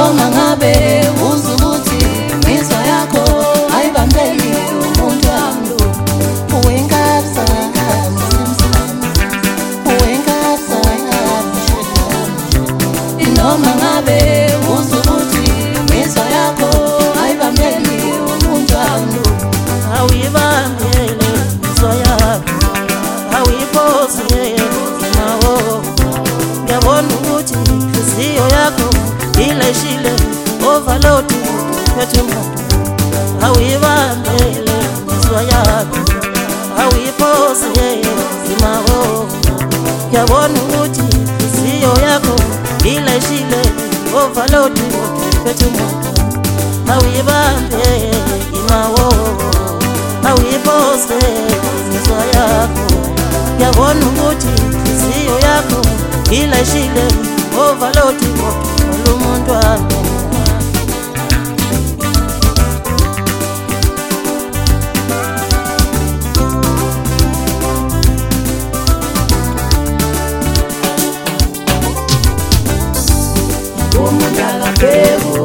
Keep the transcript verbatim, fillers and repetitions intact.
Noma ngabe uzukuthi imizwa yakho ayibambeli umuntu wami lo. Uwenkasa uwenkasa noma ngabe uzukuthi imizwa yakho ayibambeli umuntu wami lo. Awuyibambele imizwa yakho, awuyiphose nawo. Ngiyabona ukuthi inhliziyo yakho ileshile overload phethe umuntu. Awuyibambele imizwa yakho, awuyiphose nawo. Ngiyabona ukuthi inhliziyo yakho ileshile overload phethe umuntu. Awuyibambele nawo, awuyiphose imizwa yakho. Ngiyabona ukuthi inhliziyo yakho ileshile overload umuntu wami. Umuntu akabheka